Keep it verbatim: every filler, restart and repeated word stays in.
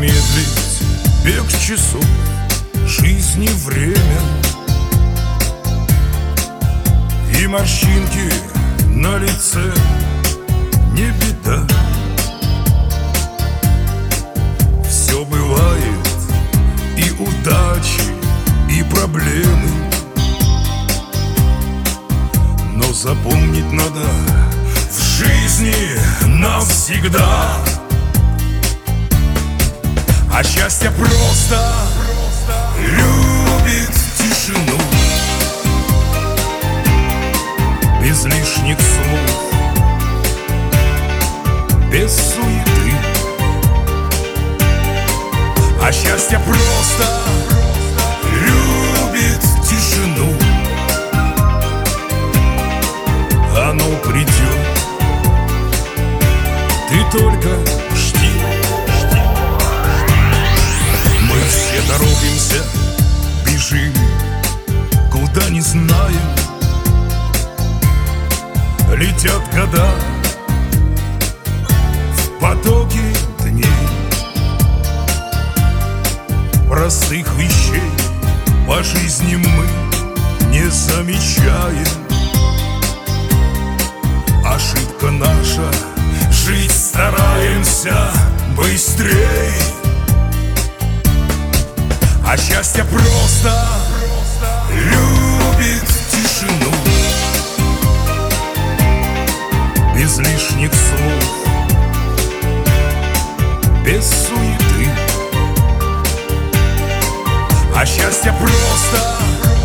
замедлить бег часов, жизни время. И морщинки на лице не беда. Все бывает, и удачи, и проблемы. Но запомнить надо в жизни навсегда. А счастье просто любит тишину, без лишних слов, без суеты. А счастье просто любит тишину. Оно придет, ты только жди. Мы все торопимся, бежим, куда не знаем. Летят года в потоке дней. Простых вещей по жизни мы не замечаем. Ошибка наша, жить стараемся быстрей. А счастье просто любит тишину, без лишних слов, без суеты. А счастье просто